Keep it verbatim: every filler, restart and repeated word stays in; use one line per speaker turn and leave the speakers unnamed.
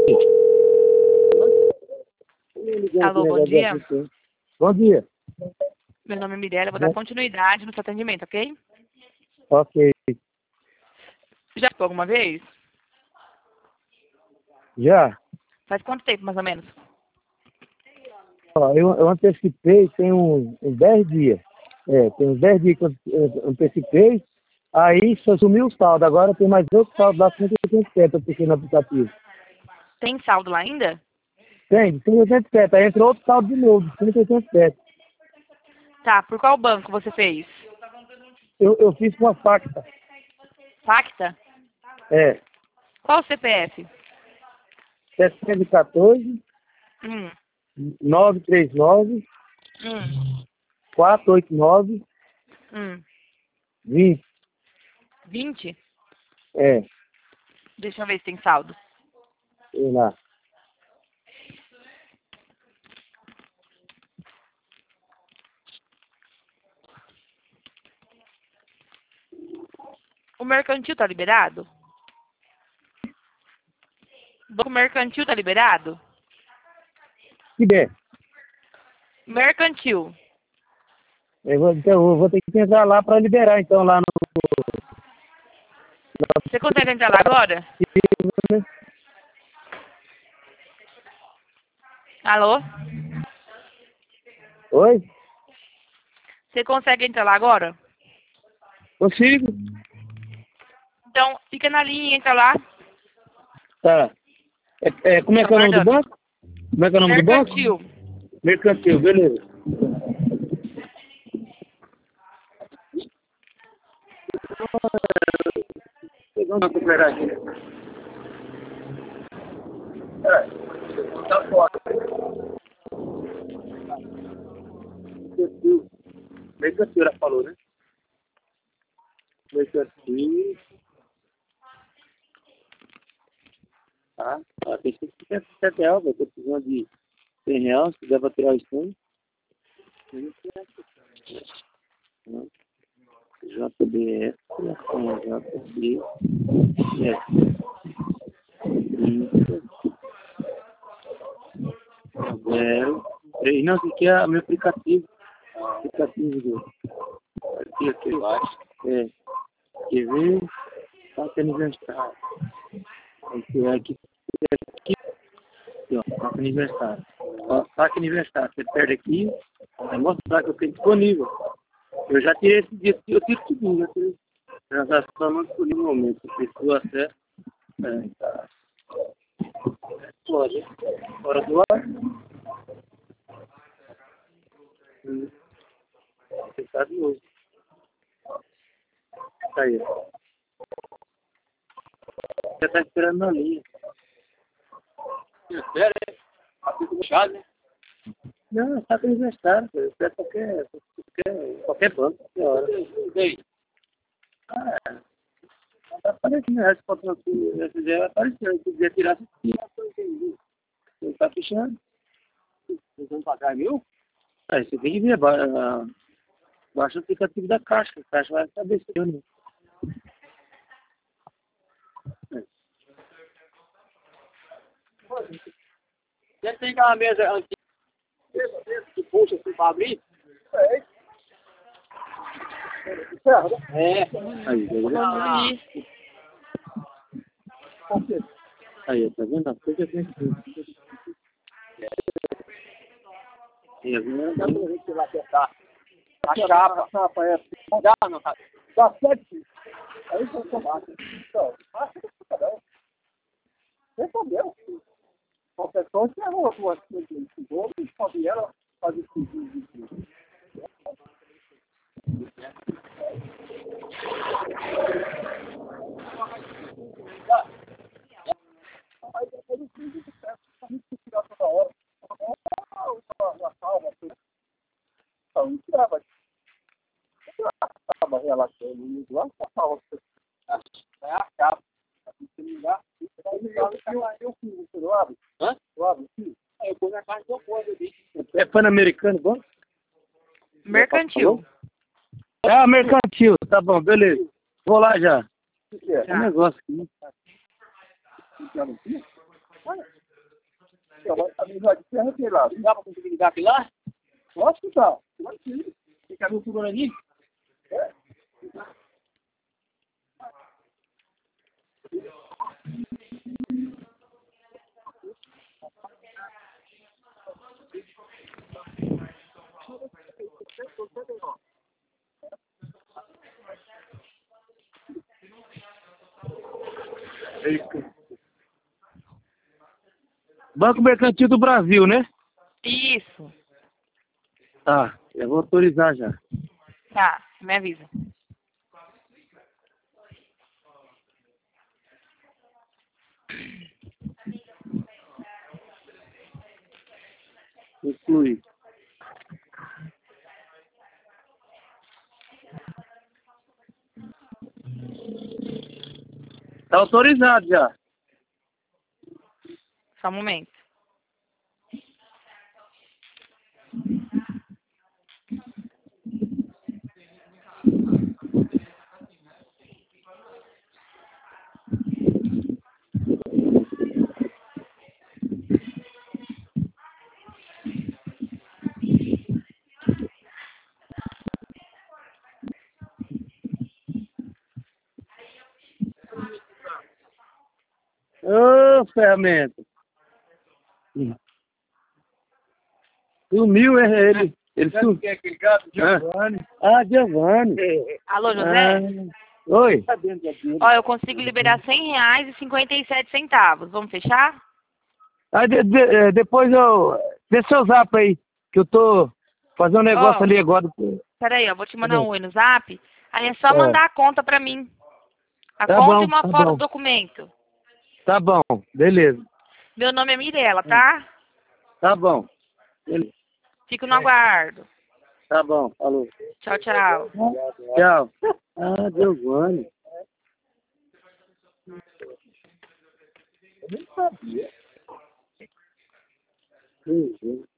Alô, bom dia.
Bom dia.
Meu nome é Mirella, vou dar continuidade no seu atendimento, ok?
Ok.
Já foi alguma vez?
Já?
Faz quanto tempo, mais ou menos?
Ó, eu, eu antecipei tem uns uns dez dias. É, tem uns dez dias que eu eu antecipei. Aí só sumiu o saldo. Agora tem mais outro saldo lá, cinco e oitenta e sete, eu pensei no aplicativo.
Tem saldo lá ainda?
Tem, de cinco e oitenta e sete. Aí entrou outro saldo de novo, de cinco e oitenta e sete.
Tá, por qual banco você fez?
Eu, eu fiz com a facta.
Pacta?
É,
Qual o C P F?
setecentos e quatorze,
Hum,
novecentos e trinta e nove,
hum,
quatrocentos e oitenta e nove,
hum.
vinte.
vinte?
É,
Deixa eu ver se tem saldo.
sei lá.
O mercantil tá liberado? O banco mercantil tá liberado?
Se der.
Mercantil.
Eu vou, então, eu vou ter que entrar lá para liberar, então, lá no...
Você consegue entrar lá agora?
né?
Alô?
Oi?
Você consegue entrar lá agora?
Consigo?
Então, fica na linha e entra lá.
Tá. É, é, como é
Tô
que é o nome do
aguardando.
banco? Como é que é o nome do banco?
Mercantil.
Mercantil, beleza. Vamos recuperar aqui. Tá fora. Mercantil. Mercantil, ela falou, né? Mercantil. Tá. Ah, tem cento e cinquenta e sete reais, eu tô precisando de cem reais, se der pra tirar os cem. J B S, J B S, zero, três, não, isso aqui é o meu aplicativo, aplicativo do, aqui, aqui embaixo, é, quer ver, saque aniversário, aqui, aqui, aqui, aqui, ó, saque aniversário, ó, saque aniversário, você perde aqui, vai mostrar que eu tenho disponível, eu já tirei esse dia, eu tiro tudo, já tirei, transação não disponível no momento, pessoa acesso, é, tá. Pode. Fora do ar. Hum. Está de novo. Tá aí. Já está esperando na linha. Espera, hein? Fica fechado, né? Não, está com aniversário. Espera qualquer, qualquer, qualquer banco, qualquer hora. E aí? Ah, está aparecendo. Essa foto aqui, essa já apareceu. Se quiser tirar, você tira. Não está fechando. Vocês vão pagar mil? Ah, você tem que ver. Ba baixa o aplicativo da Caixa. A Caixa vai saber se eu não. Você tem aquela mesa antiga que puxa assim para abrir? É. É. Aí,
Ih,
aí, tá vendo? A coisa é bem e agora dá pra gente lá apertar. A chapa. A chapa é. Não dá, não, cara. Dá sete. Aí você tomate. Então, acho que não. Entendeu? Qualquer coisa, você arruma uma coisa de bolo e sobe ela, faz o pedido de tudo. Aí depois eu fiz o certo, a gente tirar toda hora. Uma salva, assim. Então, não tirava. Estava relaxando, lá, a salva. É a capa. Se não dá, eu fiz, você não abre? Hã? Eu abro, sim. Aí eu pus na casa do povo ali. É Pan-Americano, bom?
mercantil.
Ah, mercantil, tá bom, beleza. Vou lá já. O que é?
Tá.
É um negócio aqui, né? de ferro aqui lá. Não dá pra conseguir ligar aqui lá? Posso que dá. Pode sim. Você quer ver o furor ali? É. Banco Mercantil do Brasil, né?
Isso.
Tá, eu vou autorizar já.
Tá, me avisa.
Inclui. Tá autorizado já.
Só um momento.
Ô, ferramenta. Sumiu, é ele. Ele sumiu. Quem é aquele gato? Giovanni. Ah, Giovanni.
Alô, José?
Ah, oi.
Ó, eu consigo liberar cem reais e cinquenta e sete centavos. Vamos fechar?
Ah, de, de, eh, depois eu... Dê seu zap aí, que eu tô fazendo um negócio
Ó,
ali agora.
peraí, ó, vou te mandar um oi no zap. Aí é só
É.
mandar a conta pra mim. A
Tá
conta e
bom,
uma
tá
foto
bom.
do documento.
Tá bom, beleza.
Meu nome é Mirela, tá?
Tá bom. Beleza.
Fico no aguardo.
Tá bom, falou.
Tchau, tchau.
Tchau. Ah, Giovanni. Eu nem sabia. Uhum.